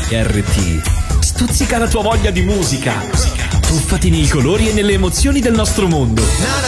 RT. Stuzzica la tua voglia di musica. Tuffati nei colori e nelle emozioni del nostro mondo.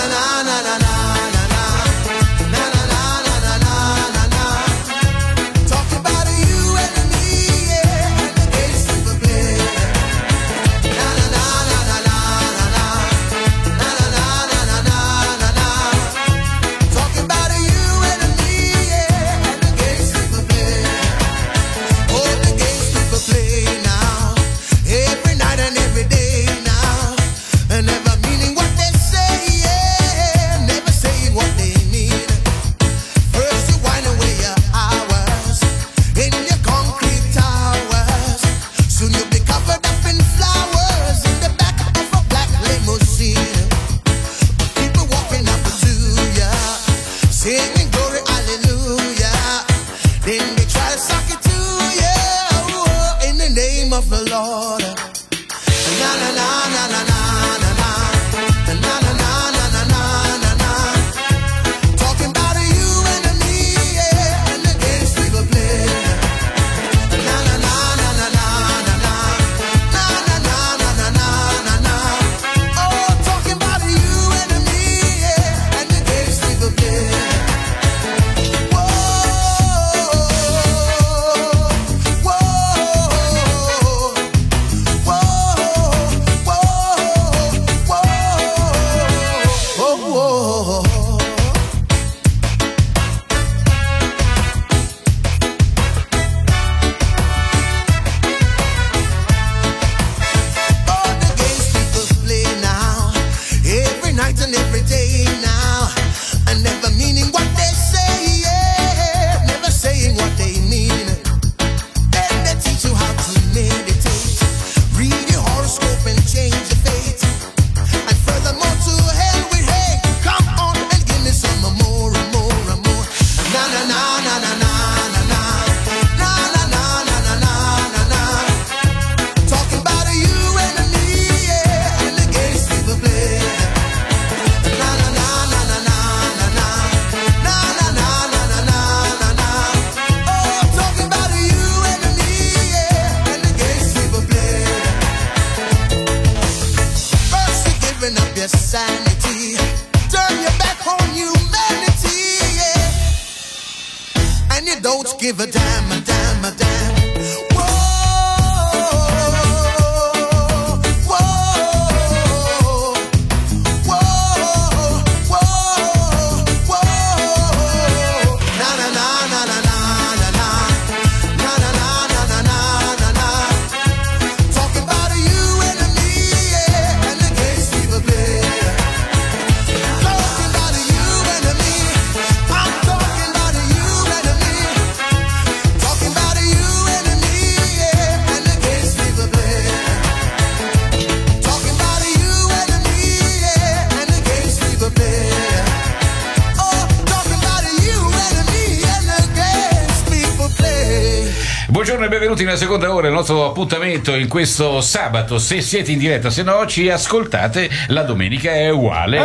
Buongiorno e benvenuti nella seconda ora del nostro appuntamento in questo sabato. Se siete in diretta, se no ci ascoltate, la domenica è uguale.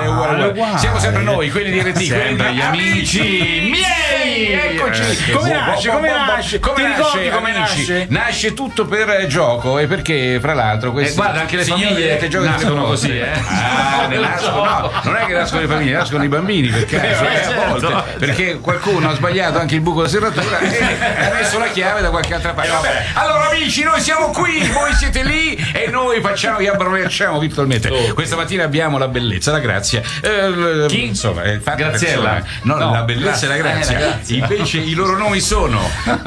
Siamo sempre noi, quelli di RT, sempre quelli gli amici miei. Eccoci. Come nasce? Ti ricordi come nasce? Nasce tutto per gioco e perché fra l'altro questi guarda, anche le famiglie che giocano nascono così, no, non è che nascono le famiglie, nascono i bambini per caso, a volte, perché qualcuno ha sbagliato anche il buco della serratura e ha messo la chiave da qualche altra parte. Vabbè. Allora amici, noi siamo qui, voi siete lì e noi facciamo, vi abbracciamo virtualmente. Questa mattina abbiamo la bellezza, la grazia. Chi? Insomma, Graziella. No, la bellezza e la grazia. Invece i loro nomi sono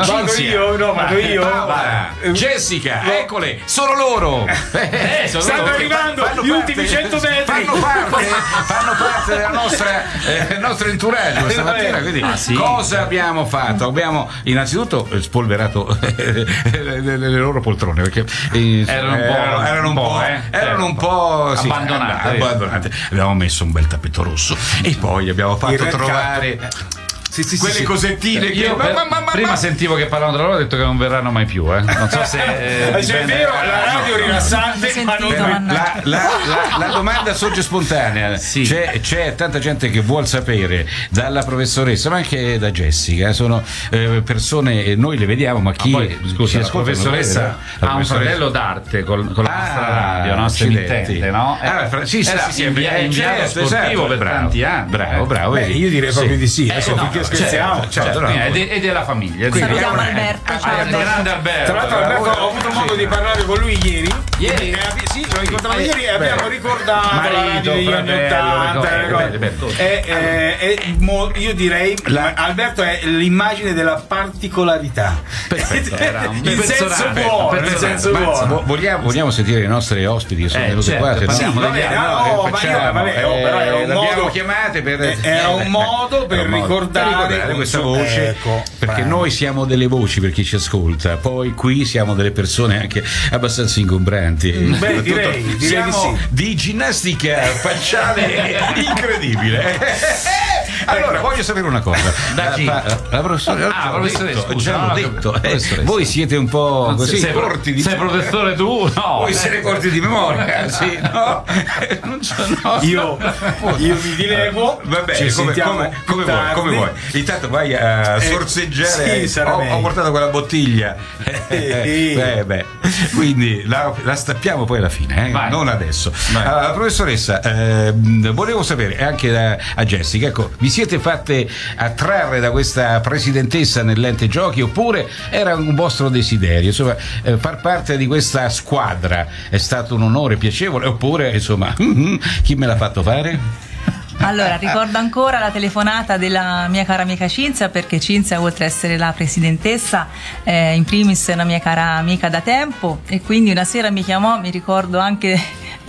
Vado io. Paola, Jessica, eccole, sono loro. Stanno arrivando gli ultimi 100 metri. Fanno parte della nostra entourage questa mattina. Quindi, cosa abbiamo fatto? Abbiamo innanzitutto spolverato le loro poltrone perché erano un po' abbandonate. Abbiamo messo un bel tappeto rosso e poi abbiamo fatto trovare. quelle cosettine che prima sentivo che parlavano tra loro, ho detto che non verranno mai più, non so se è vero, la radio è rilassante, ma non la domanda sorge spontanea. C'è tanta gente che vuol sapere dalla professoressa, ma anche da Jessica. Sono persone, noi le vediamo, ma chi scusa, la professoressa ha un fratello d'arte con la nostra radio, nostra emittente, no? Inviato sportivo per tanti anni. Bravo. Io direi proprio di sì. Adesso finché scherziamo, ed è la famiglia. Salutiamo Alberto. Ciao Grande Alberto. Tra l'altro Alberto, ho avuto modo di parlare con lui ieri. Sì, l'ho incontrato ieri e abbiamo ricordato la radio degli anni 80. Io direi Alberto è l'immagine della particolarità. In senso buono. Vogliamo sentire i nostri ospiti che sono venuti qua? L'abbiamo chiamate era un modo per ricordare questa voce, perché noi siamo delle voci per chi ci ascolta, poi qui siamo delle persone anche abbastanza ingombranti. Direi siamo di ginnastica facciale incredibile. Allora voglio sapere una cosa. La professoressa, voi siete un po' così corti di sei professore tu? No, voi siete corti di memoria. Sì, no, non so, no. Io mi dileguo. Va bene, come vuoi. Intanto vai a sorseggiare. Ho portato quella bottiglia. Quindi la stappiamo poi alla fine, non adesso. Professoressa, volevo sapere anche a Jessica, ecco, vi siete fatte attrarre da questa presidentessa nell'ente giochi oppure era un vostro desiderio? Insomma, far parte di questa squadra è stato un onore piacevole oppure, insomma, chi me l'ha fatto fare? Allora, ricordo ancora la telefonata della mia cara amica Cinzia, perché Cinzia, oltre a essere la presidentessa, in primis è una mia cara amica da tempo, e quindi una sera mi chiamò, mi ricordo anche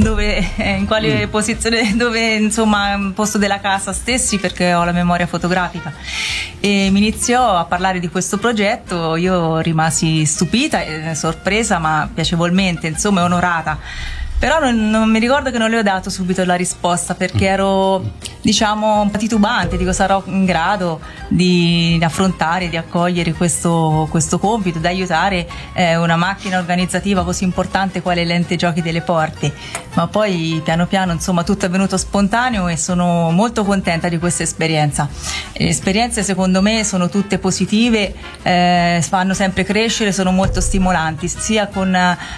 in quale posizione, dove, insomma, posto della casa stessi, perché ho la memoria fotografica, e mi iniziò a parlare di questo progetto. Io rimasi stupita, sorpresa, ma piacevolmente, insomma, onorata. Però non mi ricordo che non le ho dato subito la risposta, perché ero, diciamo, titubante, dico sarò in grado di affrontare, di accogliere questo compito, di aiutare una macchina organizzativa così importante quale l'ente giochi delle porte. Ma poi piano piano, insomma, tutto è venuto spontaneo e sono molto contenta di questa esperienza. Le esperienze, secondo me, sono tutte positive, fanno sempre crescere, sono molto stimolanti, sia con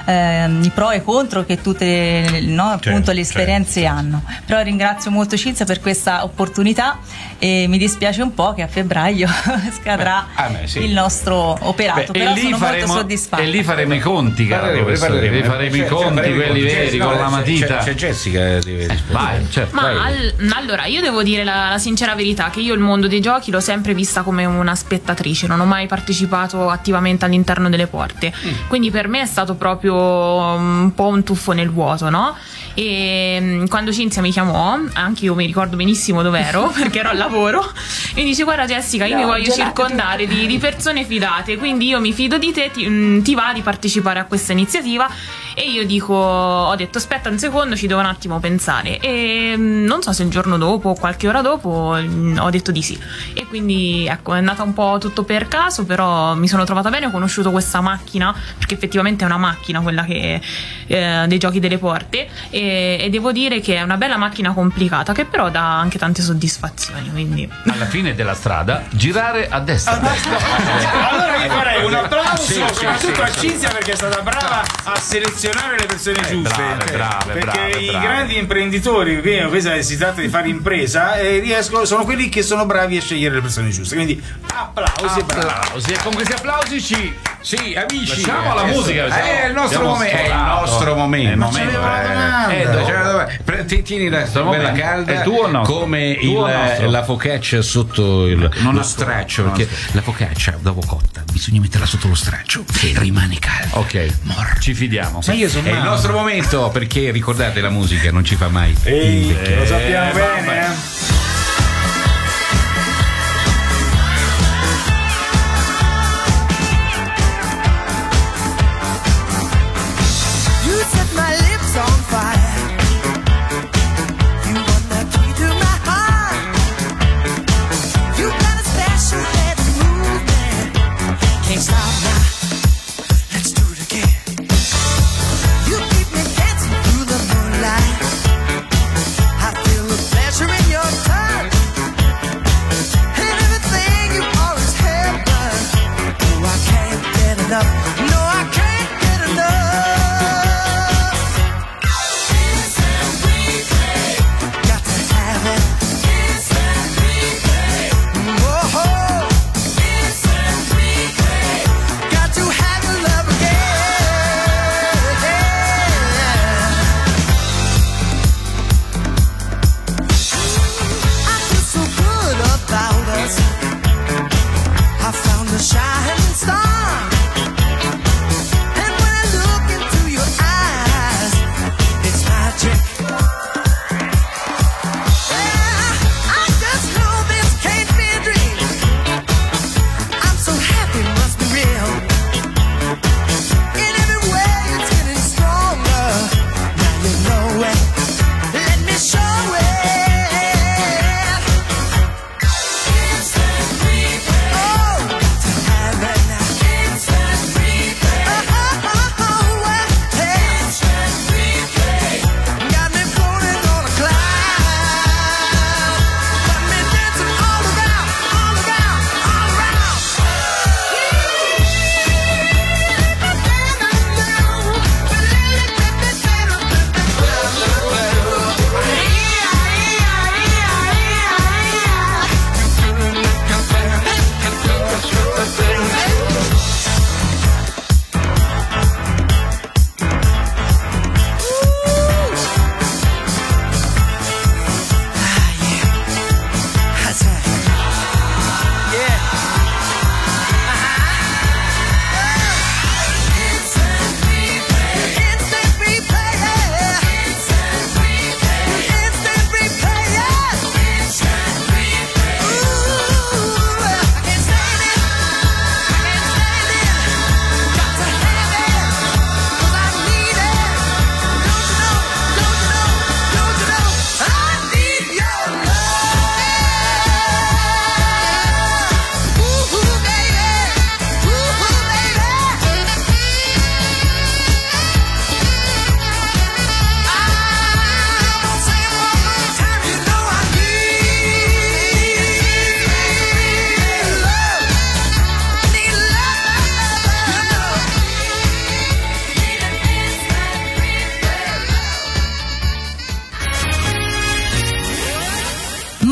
i pro e i contro che tutte appunto le esperienze hanno. Però ringrazio molto Cinzia per questa opportunità e mi dispiace un po' che a febbraio scadrà il nostro operato, però sono molto soddisfatta. E lì faremo i conti, faremo i conti, quelli veri, con la matita. C'è Jessica, vai. Allora, io devo dire la sincera verità, che io il mondo dei giochi l'ho sempre vista come una spettatrice, non ho mai partecipato attivamente all'interno delle porte, quindi per me è stato proprio un po' un tuffo nel vuoto, no? E quando Cinzia mi chiamò, anche io mi ricordo benissimo dove ero perché ero al lavoro, mi dice: guarda Jessica, io mi voglio circondare di persone fidate, quindi io mi fido di te, ti va di partecipare a questa iniziativa? E io ho detto aspetta un secondo, ci devo un attimo pensare, e non so se il giorno dopo o qualche ora dopo ho detto di sì, e quindi ecco, è andata un po' tutto per caso, però mi sono trovata bene, ho conosciuto questa macchina, perché effettivamente è una macchina quella che dei giochi delle porte, e devo dire che è una bella macchina complicata che però dà anche tante soddisfazioni, quindi alla fine della strada girare a destra. Allora vi farei un applauso soprattutto a Cinzia, perché è stata brava a selezionare le persone giuste, perché i grandi imprenditori, questa si tratta di fare impresa, sono quelli che sono bravi a scegliere le persone giuste, quindi applausi. E con questi applausi amici, lasciamo la musica, è il nostro momento. Tieni la bella calda, è tuo o no? Come la focaccia sotto lo straccio, perché la focaccia dopo cotta bisogna metterla sotto lo straccio e rimane calda. Ok, ci fidiamo. È il nostro momento, perché ricordate, la musica non ci fa mai lo sappiamo bene. You set my lips on fire. You want the key to my heart. You got a special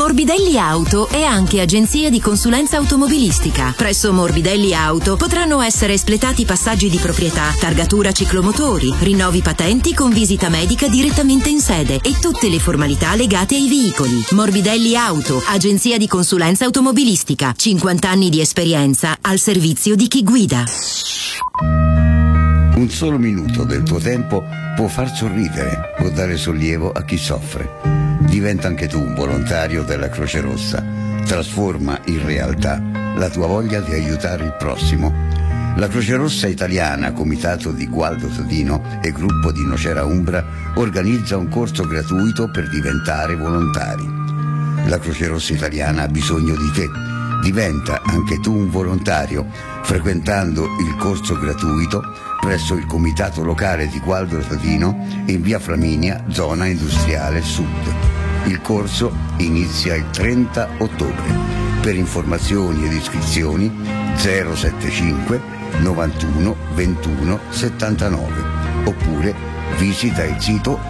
Morbidelli Auto è anche agenzia di consulenza automobilistica. Presso Morbidelli Auto potranno essere espletati passaggi di proprietà, targatura ciclomotori, rinnovi patenti con visita medica direttamente in sede e tutte le formalità legate ai veicoli. Morbidelli Auto, agenzia di consulenza automobilistica. 50 anni di esperienza al servizio di chi guida. Un solo minuto del tuo tempo può far sorridere, può dare sollievo a chi soffre. Diventa anche tu un volontario della Croce Rossa. Trasforma in realtà la tua voglia di aiutare il prossimo. La Croce Rossa Italiana, comitato di Gualdo Sadino e gruppo di Nocera Umbra, organizza un corso gratuito per diventare volontari. La Croce Rossa Italiana ha bisogno di te. Diventa anche tu un volontario frequentando il corso gratuito presso il comitato locale di Gualdo Sadino in via Flaminia, zona industriale sud. Il corso inizia il 30 ottobre. Per informazioni ed iscrizioni 075 91 21 79 oppure visita il sito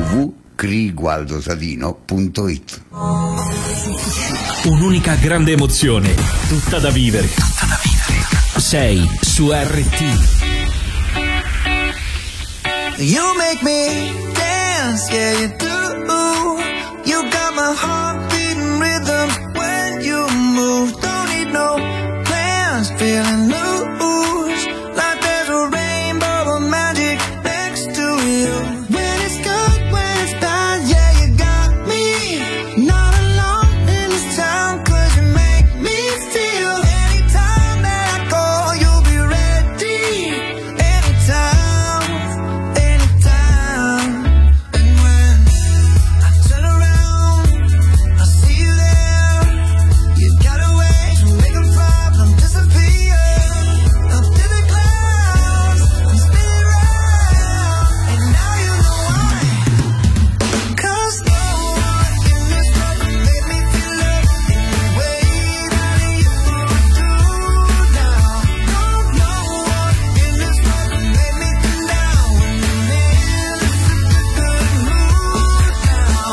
www.crigualdosadino.it. Un'unica grande emozione, tutta da vivere. Sei su RT. You make me dance, yeah you do. You got my heart beating rhythm when you move. Don't need no plans, feeling loose. Like there's a rainbow of magic next to you. When it's good, when it's bad, yeah you got me. Not alone in this town, 'cause you make me feel. Anytime that I call, you'll be ready. Anytime, anytime. And when I turn around, I see you there. You got a way to make a problem disappear. Up to the clouds and spin around. And now you know why. 'Cause no one in this world can make me feel love in the way that you do now. No one in this world can make me come down when I'm in such a good mood now.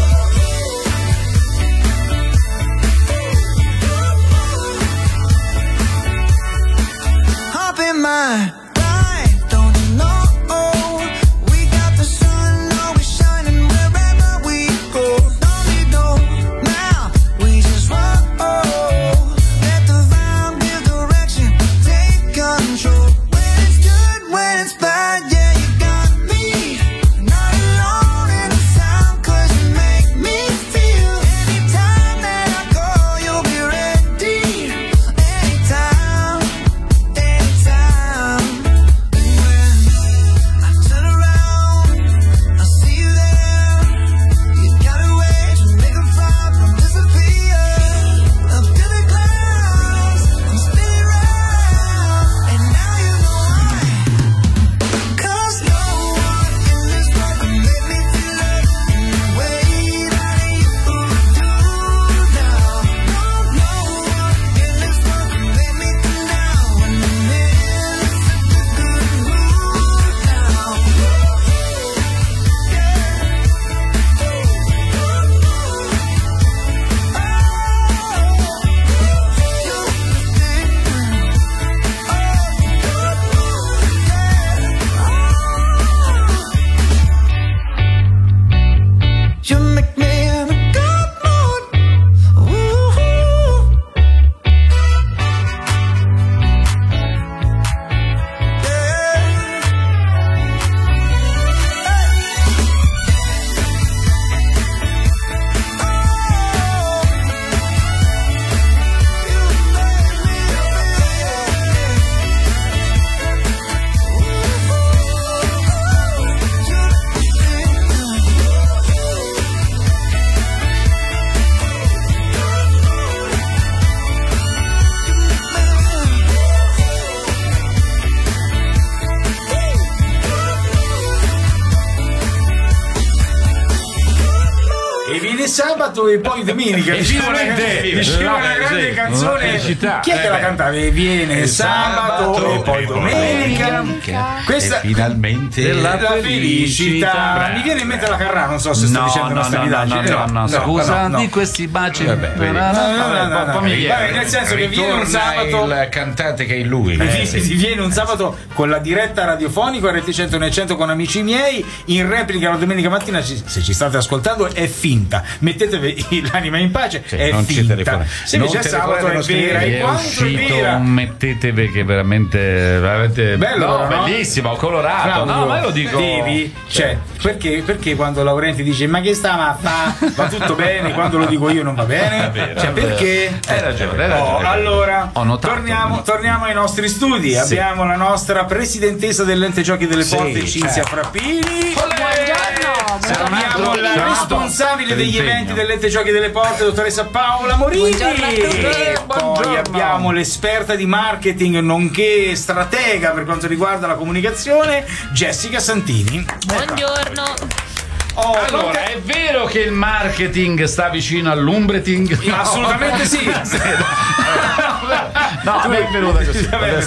Hop in my ride, don't you know? We got the sun always shining wherever we go. Don't need no map, we just roll. Let the vibe give direction, take control. When it's good, when it's bad, yeah you got me. Not alone in the sound, 'cause you make me feel. Anytime that I call, you'll be ready. Anytime, anytime. And when I turn around, I see you there. You got a way to make a problem disappear. Up to the clouds and spin around. And now you know why. 'Cause no one in this world can make me feel love in the way that you do now. No one in this world can make me come down when I'm in such a good mood now. You make me in a good mood. Ooh. E viene sabato e poi domenica. Diceva una grande canzone. Chi è che la cantava? E viene sabato e poi domenica. Questa è finalmente della felicità. Mi viene in mente la Carrà, non so se sto dicendo una stupidaggine. No, scusa, di questi baci. Nel senso che viene un sabato il cantante che è lui. Viene un sabato con la diretta radiofonica a RT 100 nel 100 con amici miei, in replica la domenica mattina, se ci state ascoltando è finta, mettetevi l'anima in pace, è finta. Se invece è sabato è vera. È uscito mettetevi, che veramente bello, no? Bellissimo, colorato. Claudio, no, ma lo dico. Devi, cioè, perché quando Laurenti dice ma che sta ma fa, va tutto bene, quando lo dico io non va bene? Cioè, perché? Hai ragione. Allora, ho notato. torniamo ai nostri studi. Abbiamo la nostra presidentessa dell'Ente Giochi delle Porte, Cinzia Frappini. Abbiamo la responsabile degli eventi dell'Ente Giochi delle Porte, dottoressa Paola Morini. E poi abbiamo l'esperta di marketing nonché stratega per quanto riguarda la comunicazione, Jessica Santini. Buongiorno. Allora, è vero che il marketing sta vicino all'umbreting? Assolutamente sì. No, mi è venuta così.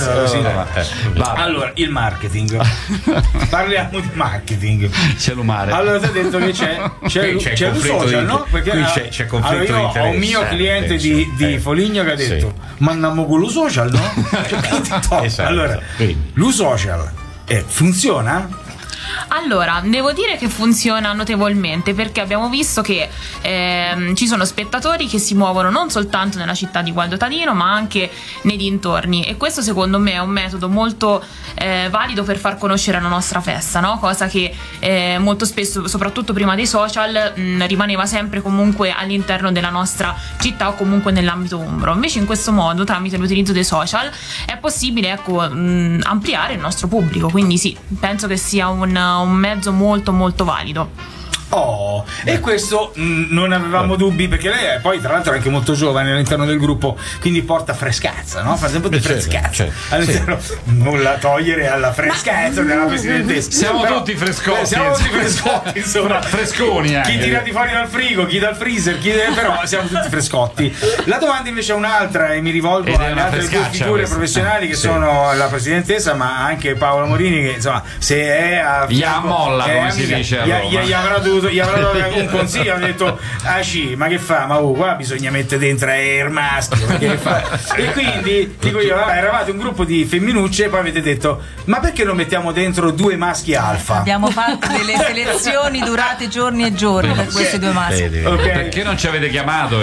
Allora, il marketing. Parliamo di marketing. Cellulare. Allora ti ho detto che c'è il social, no? Perché c'è conflitto di interesse. Ho un mio cliente di Foligno che ha detto: ma andiamo con lo social, no? Allora, lo social funziona? Allora, devo dire che funziona notevolmente, perché abbiamo visto che ci sono spettatori che si muovono non soltanto nella città di Gualdotadino ma anche nei dintorni, e questo secondo me è un metodo molto valido per far conoscere la nostra festa, no? Cosa che molto spesso, soprattutto prima dei social, rimaneva sempre comunque all'interno della nostra città o comunque nell'ambito umbro. Invece in questo modo, tramite l'utilizzo dei social, è possibile ampliare il nostro pubblico, quindi sì, penso che sia un mezzo molto molto valido. E questo non avevamo dubbi, perché lei è poi tra l'altro anche molto giovane all'interno del gruppo, quindi porta frescazza, no? Fa sempre di frescazza all'interno, nulla togliere alla frescazza della presidentessa. Siamo tutti frescotti, insomma, fresconi anche. Chi tira di fuori dal frigo, chi dal freezer, però siamo tutti frescotti. La domanda invece è un'altra, e mi rivolgo alle altre due figure professionali che sono la presidentessa ma anche Paola Morini, che insomma, se è a molla, come si dice, gli avrà dato un consiglio, ha detto ma che fa? Ma qua bisogna mettere dentro il maschio, che fa? E quindi dico io, eravate un gruppo di femminucce e poi avete detto ma perché non mettiamo dentro 2 maschi alfa? Abbiamo fatto delle selezioni durate giorni e giorni per questi 2 maschi. Perché non ci avete chiamato?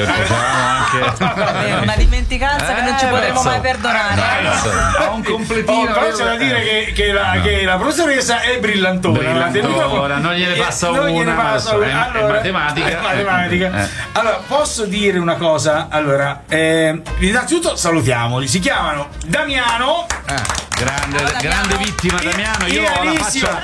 È una dimenticanza che non ci potremo mai perdonare. Ho un completino. Però c'è da dire che la professoressa è brillantona. Non gliene passa una. Matematica. Allora, posso dire una cosa? Allora, innanzitutto salutiamoli. Si chiamano Damiano. Grande vittima Damiano. Io ho la faccia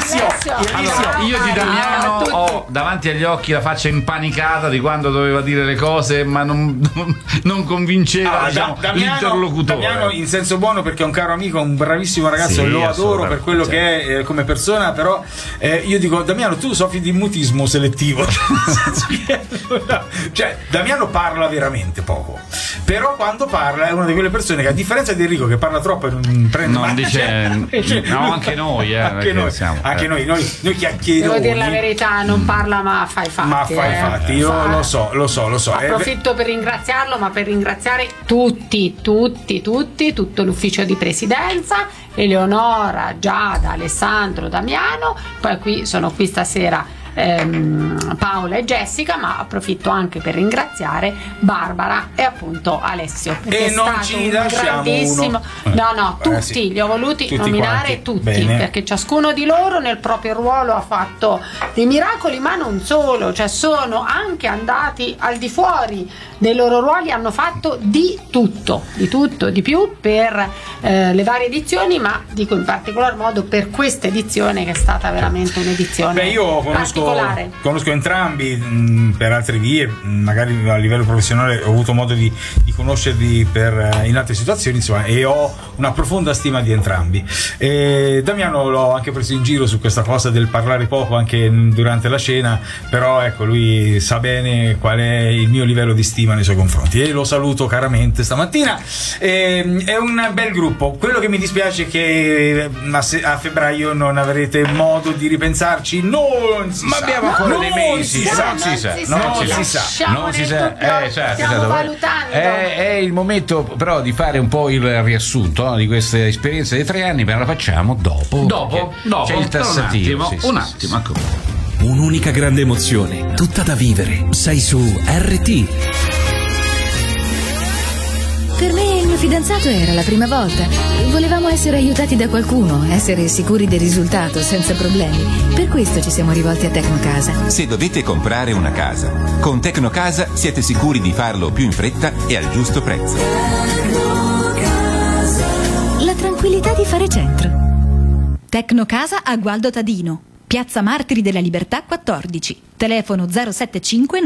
io di Damiano ho davanti agli occhi la faccia impanicata di quando doveva dire le cose, ma non convinceva l'interlocutore. Damiano in senso buono, perché è un caro amico, un bravissimo ragazzo, lo adoro per quello che è come persona, però io dico Damiano, tu soffri di mutismo selettivo. Cioè Damiano parla veramente poco, però quando parla è una di quelle persone che, a differenza di Enrico che parla troppo e non prende anche noi noi chiacchieroni. Devo dire la verità, non parla ma fa i fatti. Io lo so. Approfitto per ringraziarlo, ma per ringraziare tutto l'ufficio di presidenza, Eleonora, Giada, Alessandro, Damiano, poi sono qui stasera Paola e Jessica, ma approfitto anche per ringraziare Barbara e appunto Alessio, e non ci lasciamo grandissimo tutti li ho voluti nominare tutti, perché ciascuno di loro nel proprio ruolo ha fatto dei miracoli, ma non solo, cioè sono anche andati al di fuori dei loro ruoli, hanno fatto di tutto di più per le varie edizioni, ma dico in particolar modo per questa edizione, che è stata veramente un'edizione io conosco conosco entrambi per altre vie, magari a livello professionale ho avuto modo di conoscerli in altre situazioni, insomma, e ho una profonda stima di entrambi. Damiano l'ho anche preso in giro su questa cosa del parlare poco anche durante la cena, però ecco, lui sa bene qual è il mio livello di stima nei suoi confronti e lo saluto caramente stamattina. È un bel gruppo. Quello che mi dispiace è che a febbraio non avrete modo di ripensarci. Non si sa. Abbiamo ancora dei mesi. Non si sa. Stiamo valutando. È il momento però di fare un po' il riassunto di questa esperienza dei 3 anni, ma la facciamo dopo. C'è il tassativo. Un attimo, ecco. Un'unica grande emozione, tutta da vivere. Sei su RT. Per me e il mio fidanzato era la prima volta. Volevamo essere aiutati da qualcuno, essere sicuri del risultato, senza problemi. Per questo ci siamo rivolti a Tecnocasa. Se dovete comprare una casa, con Tecnocasa siete sicuri di farlo più in fretta e al giusto prezzo. La tranquillità di fare centro. Tecnocasa a Gualdo Tadino, Piazza Martiri della Libertà 14, telefono 075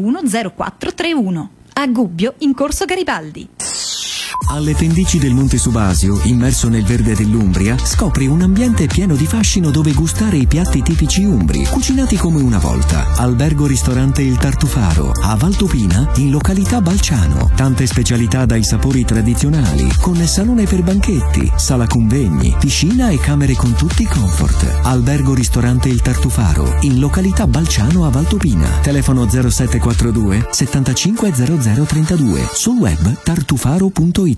910431. A Gubbio, in Corso Garibaldi. Alle pendici del Monte Subasio, immerso nel verde dell'Umbria, scopri un ambiente pieno di fascino dove gustare i piatti tipici umbri, cucinati come una volta. Albergo ristorante Il Tartufaro, a Valtopina, in località Balciano. Tante specialità dai sapori tradizionali, con salone per banchetti, sala convegni, piscina e camere con tutti i comfort. Albergo ristorante Il Tartufaro, in località Balciano a Valtopina. Telefono 0742 750032. Sul web tartufaro.it.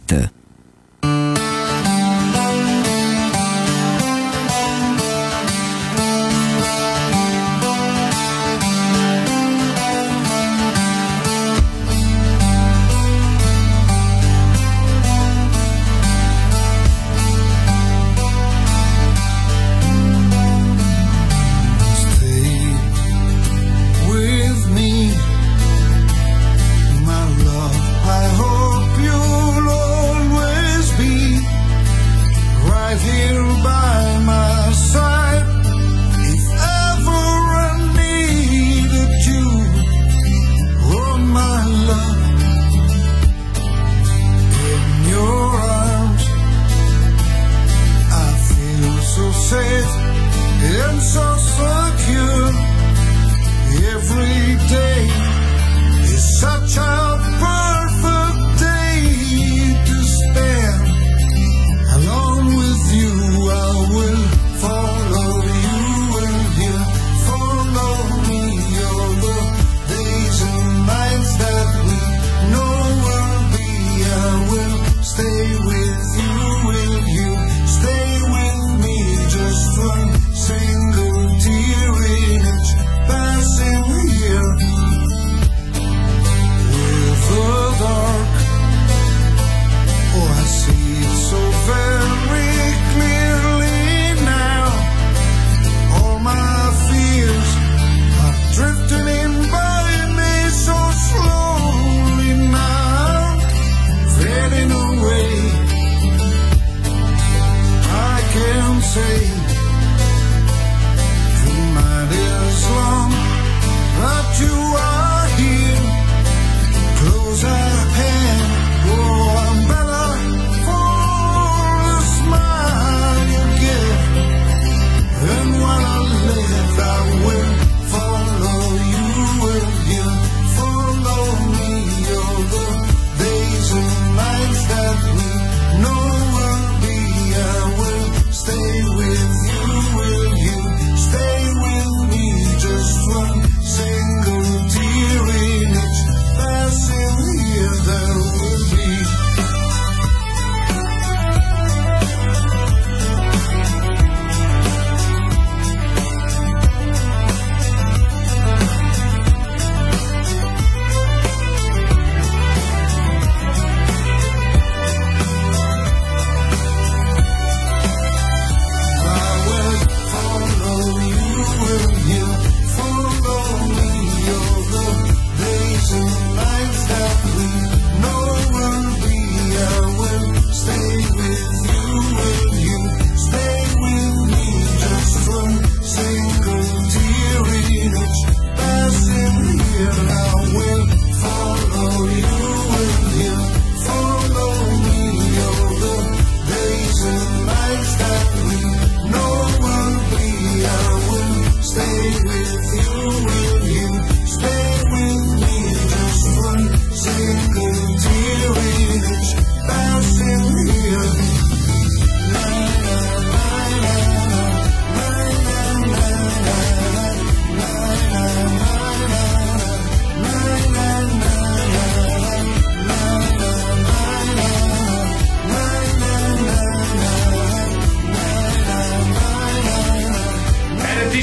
Stay with me, just one single tear.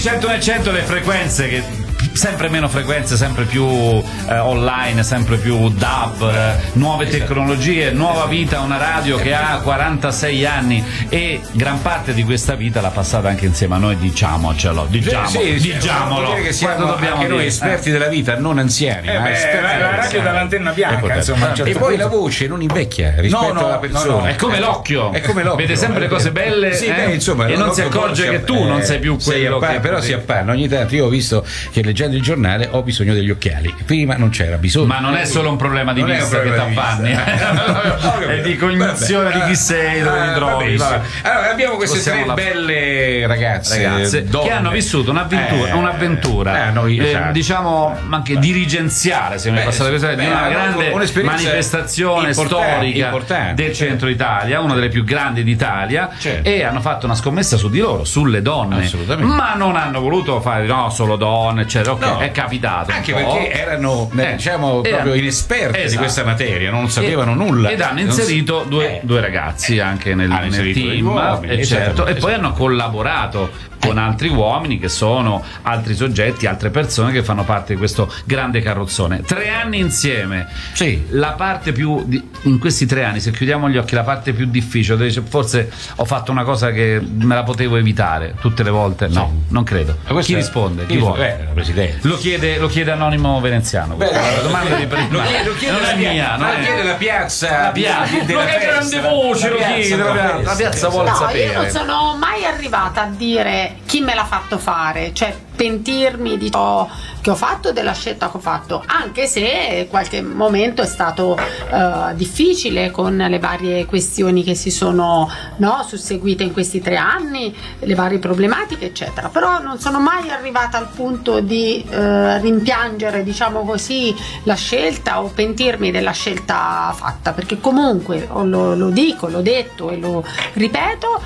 101 e 100 le frequenze che sempre meno frequenze, sempre più online, sempre più DAB, nuove tecnologie, nuova vita, una radio che ha 46 anni e gran parte di questa vita l'ha passata anche insieme a noi, diciamolo. Vuol dire che siamo anche noi esperti della vita, non anziani. La radio dall'antenna bianca, insomma, e poi la voce non invecchia rispetto alla persona. È come l'occhio, vede sempre le cose belle, insomma, e non si accorge che tu non sei più quello che però si appanna ogni tanto. Io ho visto che leggendo il giornale ho bisogno degli occhiali, prima non c'era bisogno. Ma non è solo un problema di vista che t'appanni, è di cognizione di chi sei, dove ti trovi. Allora abbiamo queste tre belle ragazze che hanno vissuto un'avventura diciamo anche dirigenziale, se mi passate questa, di una grande manifestazione storica del centro Italia, una delle più grandi d'Italia, e hanno fatto una scommessa su di loro, sulle donne, ma non hanno voluto fare solo donne, eccetera. È capitato anche perché erano proprio inesperti di questa materia, non sapevano nulla, ed hanno inserito due ragazzi anche nel team, e poi hanno collaborato con altri uomini che sono altri soggetti, altre persone che fanno parte di questo grande carrozzone. 3 anni insieme. La parte più in questi 3 anni, se chiudiamo gli occhi, la parte più difficile, forse ho fatto una cosa che me la potevo evitare tutte le volte. No, non credo. Chi risponde? Chi vuole? La Presidente. Lo chiede Anonimo Veneziano. La domanda di prima lo chiede non è mia, lo chiede la piazza. Ma che grande voce lo chiede, la piazza vuole sapere. Io non sono mai arrivata a dire chi me l'ha fatto fare, cioè pentirmi di ciò che ho fatto, della scelta che ho fatto, anche se qualche momento è stato difficile con le varie questioni che si sono susseguite in questi 3 anni, le varie problematiche eccetera, però non sono mai arrivata al punto di rimpiangere, diciamo così, la scelta o pentirmi della scelta fatta, perché comunque lo dico, l'ho detto e lo ripeto,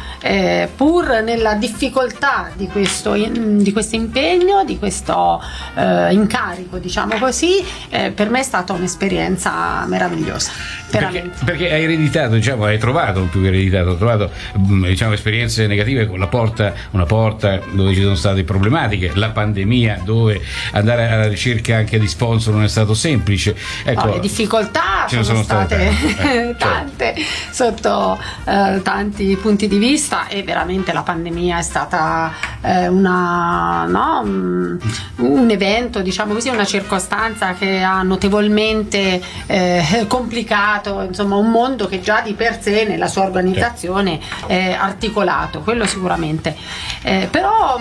pur nella difficoltà di questo impegno, di questo incarico, diciamo così, per me è stata un'esperienza meravigliosa, veramente. Perché hai ereditato, hai trovato esperienze negative con una porta dove ci sono state problematiche, la pandemia dove andare alla ricerca anche di sponsor non è stato semplice. Le difficoltà sono state tante sotto tanti punti di vista, e veramente la pandemia è stata un evento, diciamo così, una circostanza che ha notevolmente complicato, insomma, un mondo che già di per sé nella sua organizzazione è articolato, quello sicuramente. Però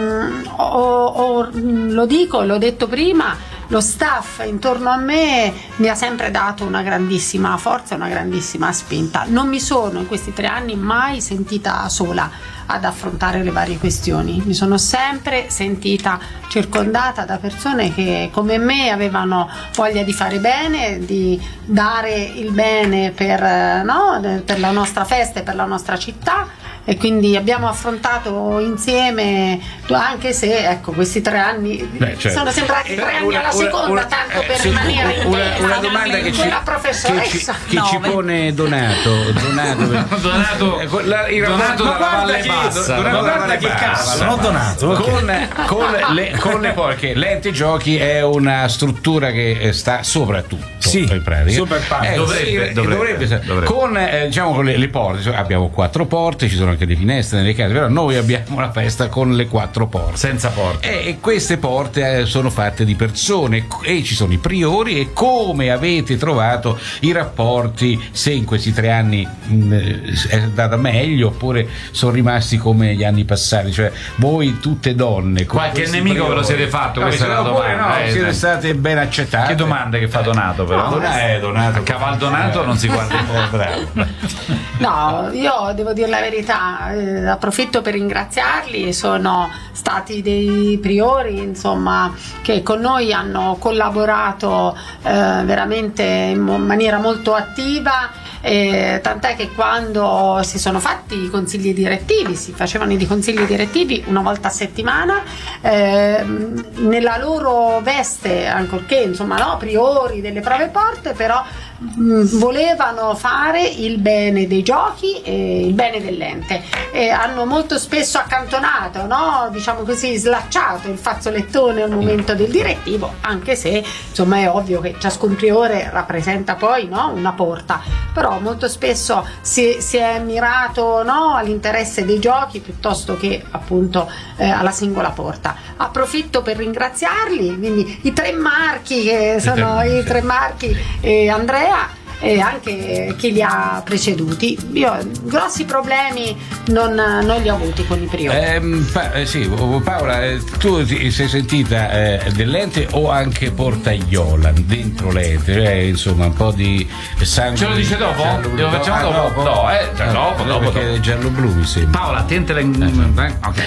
l'ho detto prima, lo staff intorno a me mi ha sempre dato una grandissima forza, una grandissima spinta. Non mi sono in questi 3 anni mai sentita sola ad affrontare le varie questioni, mi sono sempre sentita circondata da persone che come me avevano voglia di fare bene, di dare il bene per la nostra festa e per la nostra città, e quindi abbiamo affrontato insieme, anche se questi 3 anni sono sembrati 3 anni alla seconda, tanto per rimanere in tema, una domanda che professoressa ci pone Donato dalla Valle Bassa, guarda che cazzo, non Donato, con le porche. L'ente giochi è una struttura che sta sopra tutto, in pratica. Super dovrebbe. Con le porte, abbiamo 4 porte, ci sono anche le finestre nelle case, però noi abbiamo la festa con le 4 porte, senza porte, e queste porte sono fatte di persone, e ci sono i priori. E come avete trovato i rapporti, se in questi 3 anni è andata meglio oppure sono rimasti come gli anni passati, cioè voi tutte donne, qualche nemico priori, ve lo siete fatto? Questa è la domanda. Siete state ben accettate. Che domande che fa Donato, però Donato. A caval Donato non si guarda. Bravo. No, io devo dire la verità, approfitto per ringraziarli. Sono stati dei priori, insomma, che con noi hanno collaborato veramente in maniera molto attiva, tant'è che quando si sono fatti i consigli direttivi, si facevano i consigli direttivi una volta a settimana, nella loro veste, ancorché priori delle prove porte, però volevano fare il bene dei giochi e il bene dell'ente, e hanno molto spesso accantonato, no? Diciamo così, slacciato il fazzolettone al momento del direttivo, anche se insomma è ovvio che ciascun priore rappresenta poi, no, una porta, però molto spesso si è mirato, no, all'interesse dei giochi piuttosto che appunto alla singola porta. Approfitto per ringraziarli, quindi i tre marchi che sono i tre marchi, Andrea e anche chi li ha preceduti. Io grossi problemi non li ho avuti con i priori. Sì, Paola, tu ti sei sentita dell'ente o anche portaiola dentro l'ente? Insomma, un po' di sangue. Ce lo dice dopo? Lo facciamo dopo? Dopo. Perché è giallo-blu mi sembra. Paola, attentela in... Ok.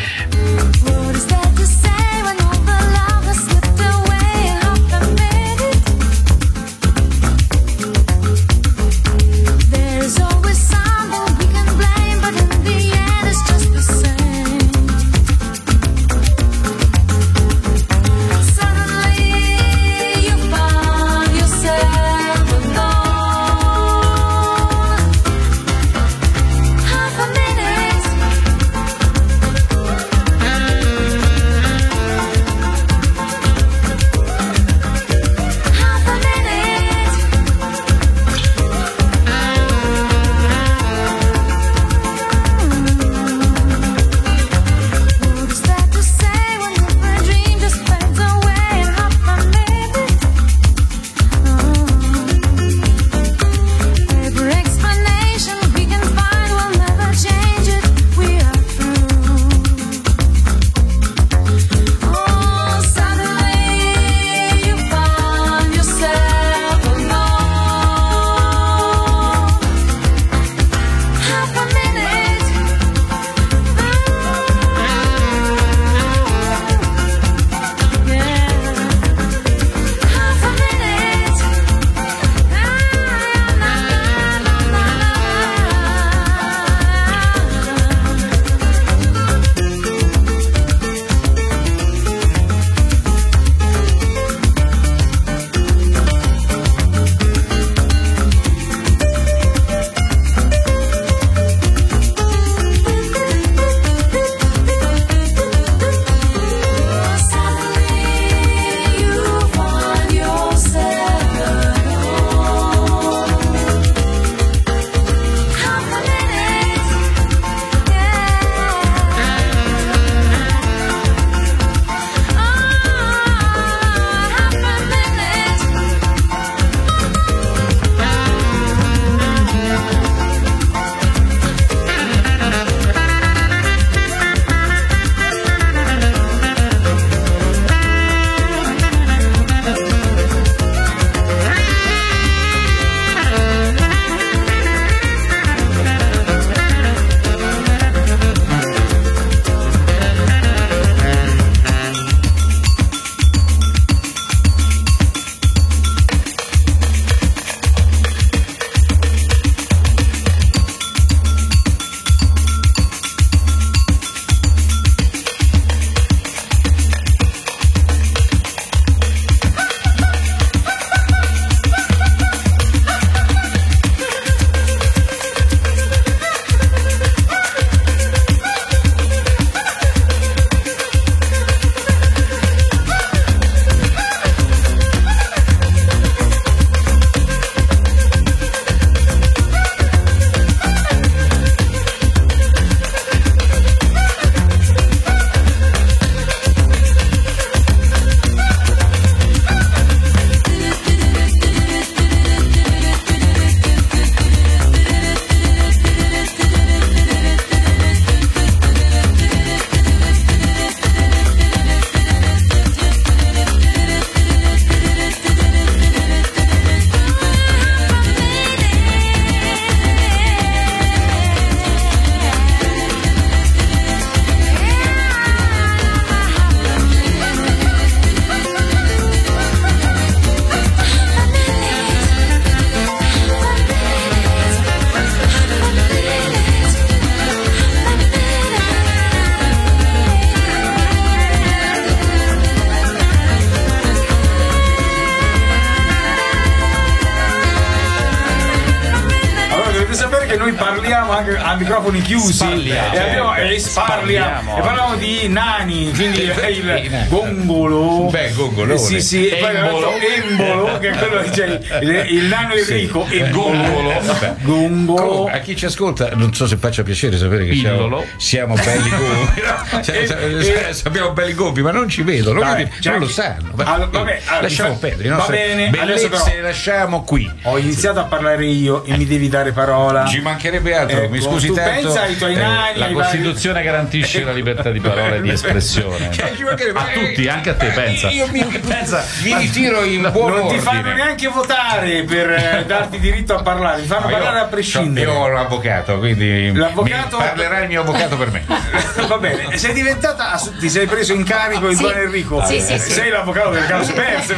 parliamo anche a microfoni chiusi Parliamo. e parliamo di nani, quindi il gongolo. Beh, gongolone. Sì, e poi Embolo, che è quello che c'è il nano Enrico, e Gongolo. A chi ci ascolta, non so se faccia piacere sapere che siamo belli gompi. Sappiamo belli gompi, ma non ci vedono, non lo sanno. Lasciamo perdere, no? Va bene, adesso però le lasciamo qui. Ho iniziato a parlare io e mi devi dare parola. Ci mancherebbe altro, mi scusi tu tanto. Pensa ai tuoi nani. La Costituzione garantisce la libertà di parola e di espressione. A tutti, anche a te, pensa. Io mi ritiro in buon non ordine. ti fanno neanche votare per darti diritto a parlare, ti fanno parlare a prescindere. Io ho l'avvocato, quindi parlerà il mio avvocato per me. Va bene, ti sei preso in carico il buon Enrico. Sì. Sei l'avvocato del caso perso.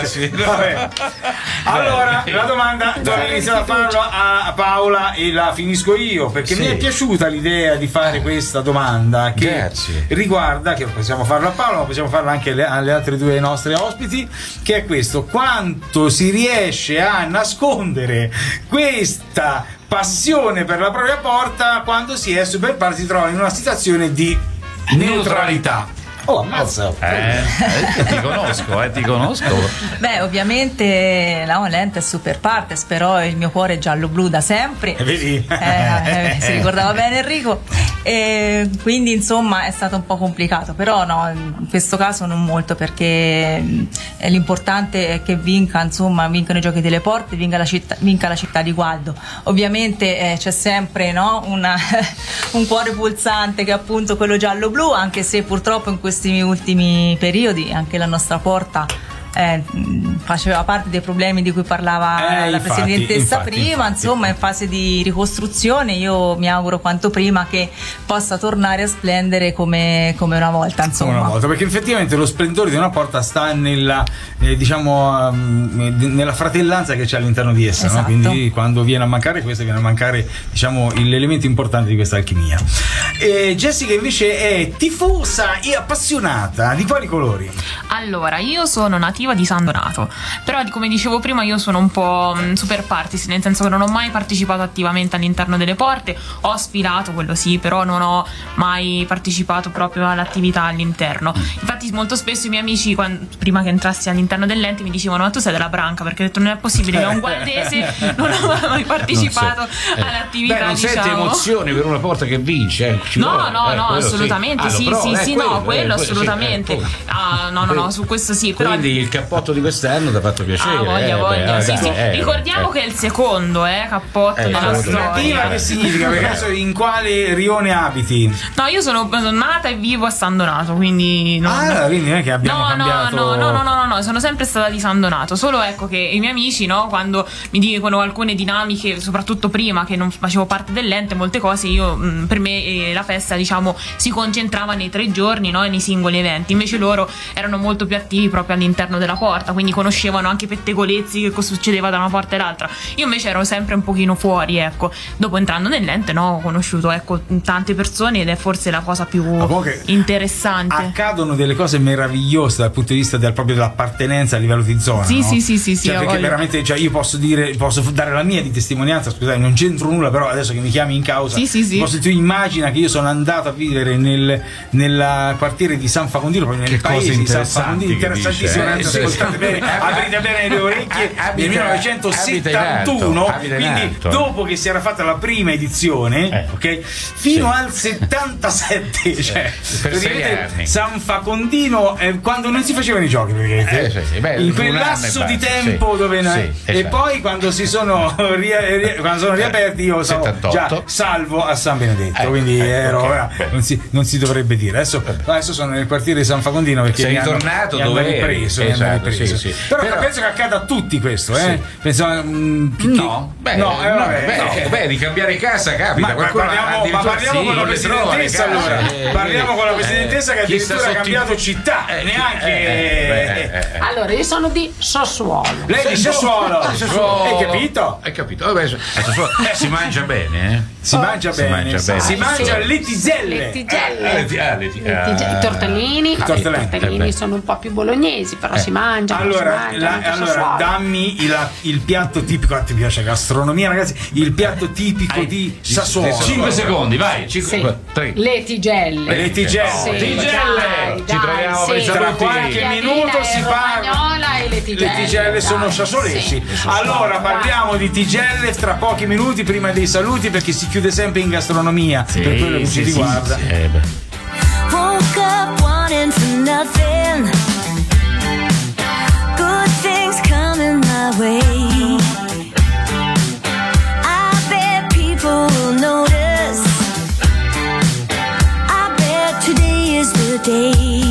Allora, la domanda devo iniziare a farlo a Paola e la finisco io, perché mi è piaciuta l'idea di fare questa domanda che riguarda, che possiamo farla a Paola, ma possiamo farla anche alle altre due nostre ospiti, che è questo: quanto si riesce a nascondere questa passione per la propria porta quando si è super party, si trova in una situazione di neutralità. Oh, ammazza! Ti conosco. Beh, ovviamente la Lenta è super partes, però il mio cuore è giallo-blu da sempre. Vedi? Si ricordava bene Enrico. E quindi insomma è stato un po' complicato, però no, in questo caso non molto, perché l'importante è che vincano i giochi delle porte, vinca la città di Gualdo. Ovviamente c'è sempre un cuore pulsante che è appunto quello giallo-blu, anche se purtroppo in questi ultimi periodi anche la nostra porta faceva parte dei problemi di cui parlava la presidentessa prima, insomma è in fase di ricostruzione. Io mi auguro quanto prima che possa tornare a splendere come una volta, insomma. Come una volta, perché effettivamente lo splendore di una porta sta nella nella fratellanza che c'è all'interno di essa, esatto. No? Quindi quando viene a mancare questo, viene a mancare l'elemento importante di questa alchimia. Jessica invece è tifosa e appassionata di quali colori? Allora, io sono nativa di San Donato, però come dicevo prima io sono un po' super party, nel senso che non ho mai partecipato attivamente all'interno delle porte, ho sfilato, quello sì, però non ho mai partecipato proprio all'attività all'interno. Infatti molto spesso i miei amici, prima che entrassi all'interno dell'ente, mi dicevano: ma tu sei della branca, perché ho detto non è possibile che un gualdese non ho mai partecipato all'attività. Non senti emozioni per una porta che vince? No, assolutamente sì, quello assolutamente. No, su questo sì. Quindi il cappotto di quest'anno ti ha fatto piacere. Voglia. Sì. Ricordiamo che è il secondo cappotto della storia. Che significa? Perché adesso in quale rione abiti? No, io sono nata e vivo a San Donato, quindi quindi non è che abbiamo cambiato. No, sono sempre stata di San Donato. Solo ecco che i miei amici, quando mi dicono alcune dinamiche, soprattutto prima che non facevo parte dell'ente, molte cose, io per me la festa si concentrava nei 3 giorni, nei singoli eventi. Invece loro erano molto più attivi proprio all'interno della porta, quindi conoscevano anche pettegolezzi che succedeva da una porta all'altra. Io invece ero sempre un pochino fuori, ecco. Dopo entrando nell'ente ho conosciuto tante persone, ed è forse la cosa più interessante. Accadono delle cose meravigliose dal punto di vista proprio dell'appartenenza a livello di zona. Sì, perché veramente io posso dare la mia di testimonianza, scusate, non c'entro nulla, però adesso che mi chiami in causa, tu immagina che io sono andato a vivere nel quartiere di San Facondino, proprio nel paese di San Facondino, interessantissimo. Ascoltate bene, aprite bene le orecchie. Nel 1971, quindi dopo che si era fatta la prima edizione, fino al 77, cioè praticamente San Facondino, quando non si facevano i giochi, in quel lasso di tempo dove e poi quando sono riaperti io già salvo a San Benedetto, quindi non si dovrebbe dire. Adesso sono nel quartiere di San Facondino, perché sei ritornato dove eri. Sì. Però penso che accada a tutti questo, penso di cambiare casa capita. Ma parliamo con la presidentessa, allora. Parliamo con la presidentessa che addirittura ha cambiato città, neanche. Allora, io sono di Sassuolo. Lei di Sassuolo? Hai capito? Hai capito? Si mangia bene, Si mangia bene le tigelle. I tortellini. I tortellini sono un po' più bolognesi, però si mangiano. Allora, dammi il piatto tipico. Ti piace gastronomia, ragazzi? Il piatto tipico di Sassuolo. 5 secondi, vai. 5, 3. Le tigelle. Le tigelle. Dai, ci troviamo per i Tra saluti. qualche minuto si parla. E le tigelle sono sassolesi. Allora parliamo di tigelle tra pochi minuti prima dei saluti, perché si chiude sempre in gastronomia per quello che ci riguarda. Woke up wanting for nothing. Good things coming my way. I bet people will notice. I bet today is the day.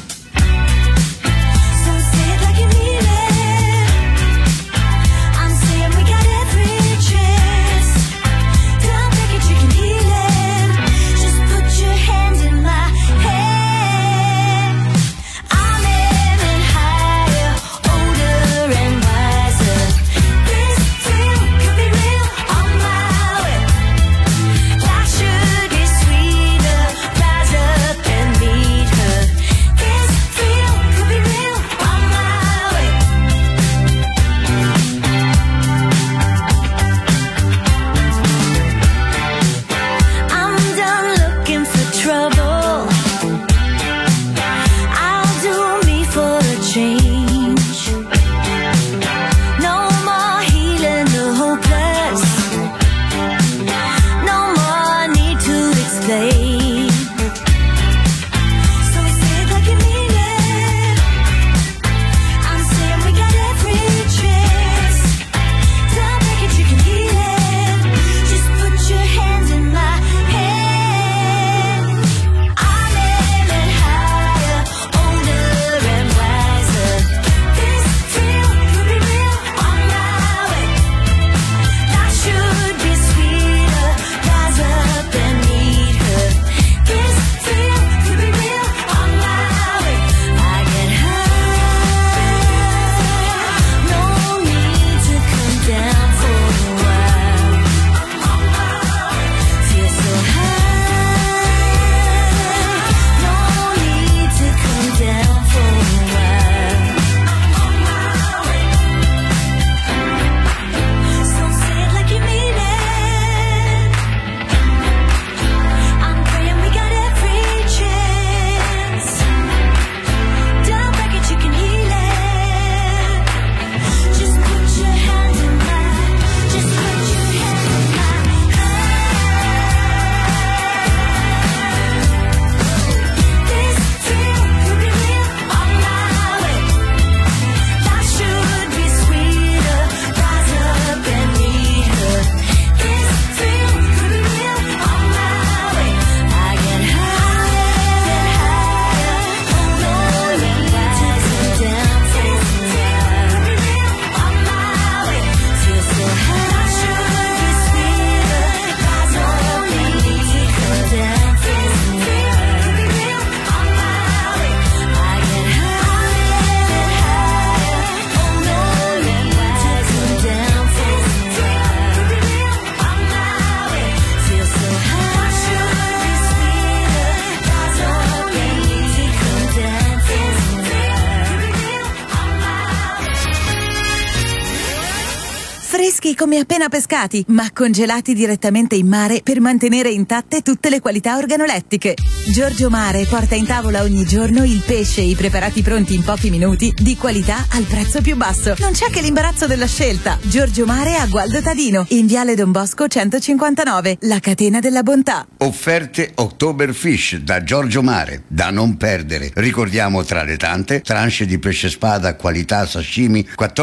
Freschi come appena pescati, ma congelati direttamente in mare per mantenere intatte tutte le qualità organolettiche. Giorgio Mare porta in tavola ogni giorno il pesce e i preparati pronti in pochi minuti, di qualità al prezzo più basso. Non c'è che l'imbarazzo della scelta. Giorgio Mare a Gualdo Tadino, in Viale Don Bosco 159, la catena della bontà. Offerte Oktoberfish da Giorgio Mare, da non perdere. Ricordiamo tra le tante tranche di pesce spada qualità sashimi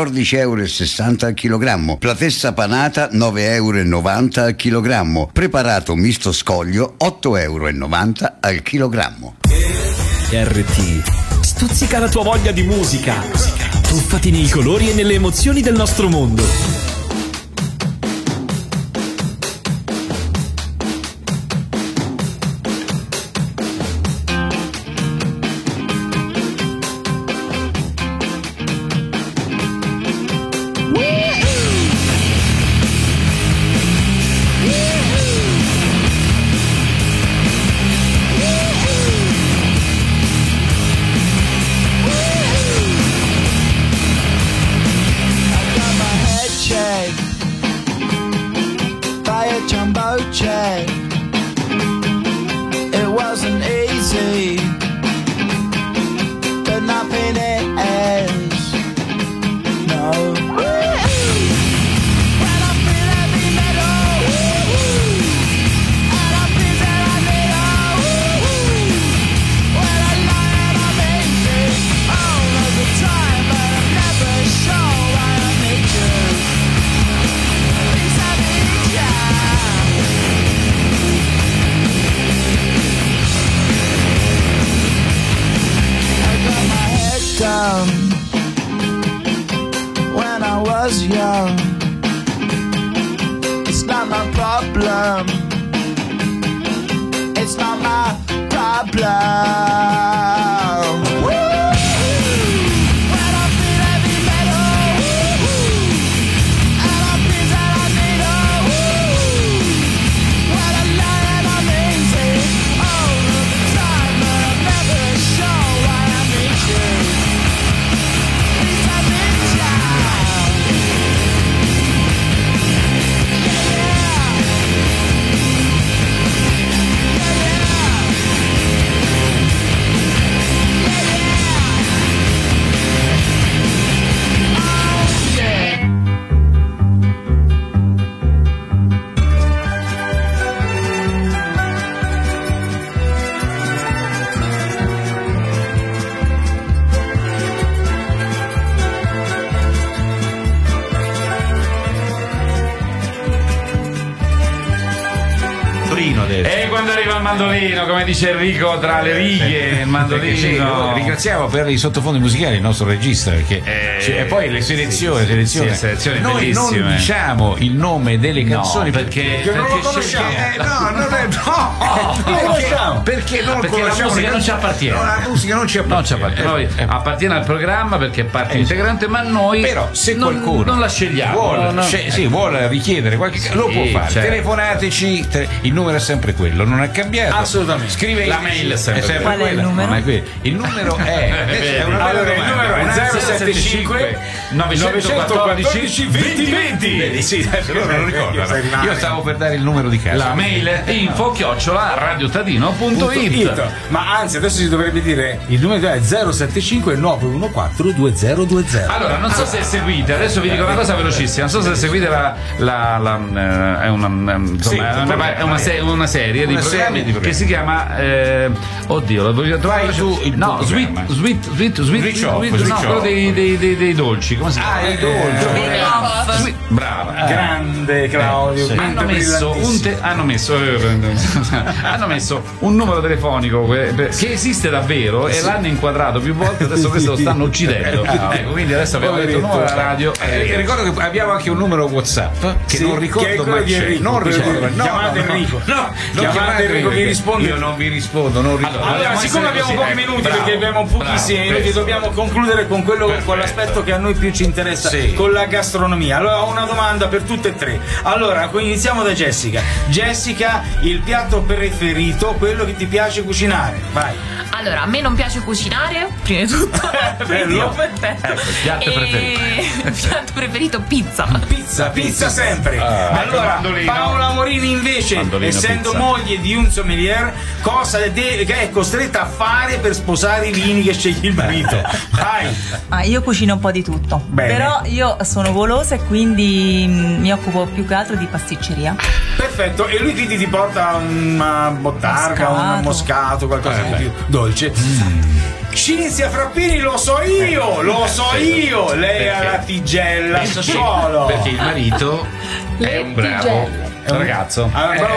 14,60 al chilogrammo, platessa panata 9,90 al chilogrammo, preparato misto scoglio 8,90 al chilogrammo. RT stuzzica la tua voglia di musica. Tuffati nei colori e nelle emozioni del nostro mondo. problem when I was young. It's not my problem. It's not my problem. Woo! When I feel heavy metal, and I feel that I need a woo. When I lie and I'm easy all of the time, but I'm never sure why I need you. Please I need you. E quando arriva il mandolino, come dice Enrico, tra le righe, il mandolino. Ringraziamo per i sottofondi musicali il nostro regista, perché e poi le selezioni noi bellissime. Non diciamo il nome delle canzoni perché non lo conosciamo. Perché non lo conosciamo, la musica non ci appartiene. La musica non ci appartiene. Noi appartiene al programma perché è parte integrante, ma noi però se qualcuno non la scegliamo. Vuole richiedere qualche lo può fare. Certo. Telefonateci, il numero è sempre quello, non è cambiato. Assolutamente. Scrivete la mail è sempre qual è il numero? Non è quello. Il numero è una bella allora, il numero è 075 914 2020. Sì, non lo ricordano. Io stavo per dare il numero di casa. La mail è info@radiotadino.it. Ma anzi, adesso si dovrebbe dire il numero è 075 914 2020. Allora, non so se seguite, adesso vi dico una cosa velocissima, non so se seguite è una serie di programmi che si chiama oddio, lo voglio trovare su Sweet quello dei dolci, come si chiama? I dolci. Brava. Grande Claudio. Hanno messo un numero telefonico che esiste davvero e l'hanno inquadrato più volte, adesso questo lo stanno uccidendo. Ecco, quindi adesso abbiamo detto il numero della radio. Ricordo che abbiamo anche un numero WhatsApp che non ricordo mai. Chiamate Enrico. Chiamate Enrico, vi risponde. Io non vi rispondo, non ricordo. Allora, siccome abbiamo pochi minuti, perché abbiamo pochissimi minuti, dobbiamo concludere con con l'aspetto che a noi più ci interessa, con la gastronomia. Allora ho una domanda per tutte e tre. Allora, iniziamo da Jessica. Jessica, il piatto preferito, quello che ti piace cucinare. Vai. Allora, a me non piace cucinare, prima di tutto. Bello. Ecco, piatto preferito. Piatto preferito pizza. Pizza sempre. Allora, Paola Morini invece, essendo moglie di un sommelier, cosa è costretta a fare per sposare i vini che sceglie il marito? Vai. Io cucino un po' di tutto. Bene. Però io sono golosa e quindi mi occupo più che altro di pasticceria. Perfetto, e lui quindi ti porta una bottarga, un moscato, qualcosa di più dolce. Cinzia Frappini, lo so io, lei ha la tigella solo. Perché il marito è un bravo ragazzo.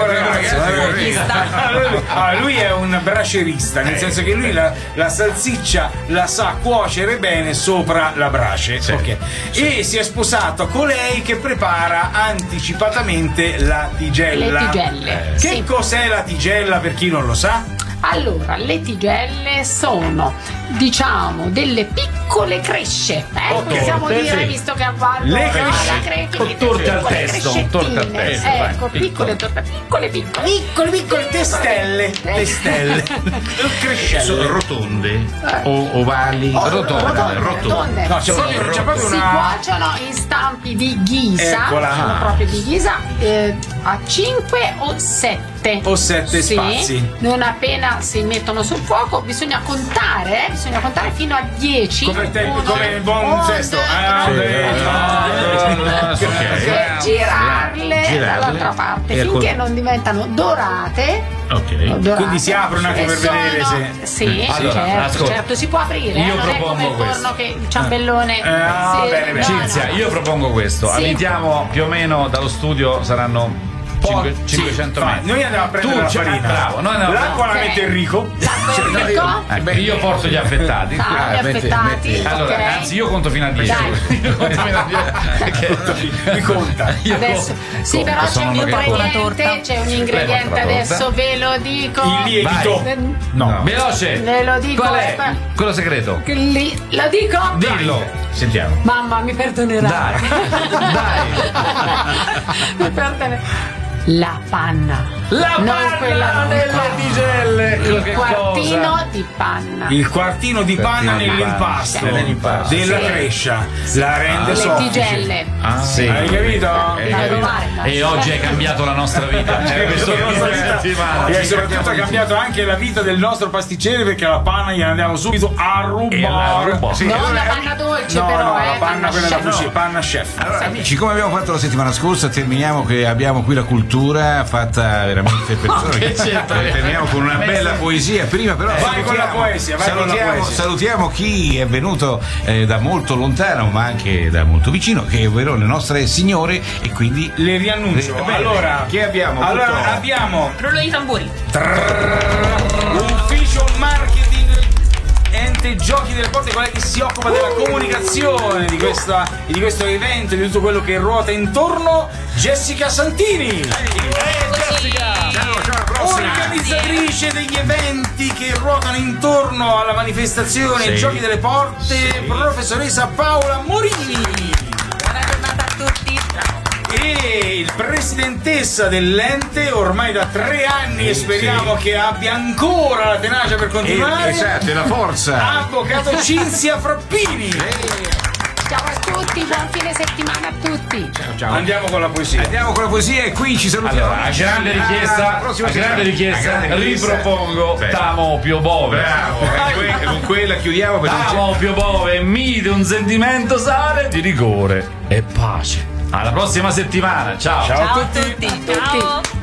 Lui è un bracerista, nel senso che lui la salsiccia la sa cuocere bene sopra la brace. Okay. E si è sposato con lei che prepara anticipatamente la tigella. Le tigelle. Che cos'è la tigella per chi non lo sa? Allora, le tigelle sono, diciamo, delle piccole cresce. Possiamo dire, visto che a Vallo le cresce. Torte al testo. Ecco, piccole testelle. Crescelle. Sono rotonde o ovali? Rotonde. No, si cuociono in stampi di ghisa. Sono proprio di ghisa, a 5 o 7. O 7 spazi. Non appena si mettono sul fuoco bisogna contare fino a 10 come il buon sesto girarle dall'altra parte finché non diventano dorate. Quindi si aprono anche per vedere se allora, certo si può aprire, io non è come il forno che il ciambellone. Cinzia, io propongo questo. Abitiamo più o meno dallo studio saranno 500 metri. Noi andiamo a prendere la farina. Bravo, l'acqua la mette Enrico. Io porto gli affettati. Allora, ok. anzi, io conto fino a 10. Io conto fino a 10. Mi conta. Adesso, sì, però c'è un ingrediente, adesso ve lo dico. Il lievito. No. Veloce. Ve lo dico. Qual è? Quello segreto. Lo dico? Dillo. Sentiamo. Mamma, mi perdonerà. Dai. Mi perdonerà. La panna. Non quella nelle tigelle. Il quartino di panna. Il quartino di panna nell'impasto della Crescia. La rende Le soffice. tigelle. Sì. Hai capito? E oggi hai cambiato la nostra vita. E soprattutto ha cambiato anche la vita del nostro pasticcere, perché la panna gliela andiamo subito a rubare. Non la panna dolce, però, la panna quella da chef. cucina, panna chef. Allora, amici, come abbiamo fatto la settimana scorsa, terminiamo che abbiamo qui la cultura fatta veramente persone. Terminiamo con una bella poesia. Prima però vai con la poesia, salutiamo chi è venuto da molto lontano, ma anche da molto vicino, che ovvero le nostre signore, e quindi le riannuncio. Allora, chi abbiamo? Allora abbiamo Rullo di tamburi. Ufficio Marketing Ente Giochi delle Porte, quella che si occupa della comunicazione di questo evento, di tutto quello che ruota intorno, Jessica Santini. Jessica! Ciao, organizzatrice degli eventi che ruotano intorno alla manifestazione Giochi delle Porte, professoressa Paola Morini. Buona giornata a tutti. E il presidentessa dell'ente ormai da 3 anni, e speriamo che abbia ancora la tenacia per continuare. Esatto, la forza. Avvocato Cinzia Frappini. Ciao a tutti, buon fine settimana a tutti. Ciao. Andiamo con la poesia. E qui ci salutiamo. Allora, a grande richiesta, ripropongo Tamo Pio Bove. Bravo, con quella chiudiamo. Tamo Pio Bove, mite un sentimento sale di rigore e pace. Alla prossima settimana, ciao. Ciao a tutti. Ciao.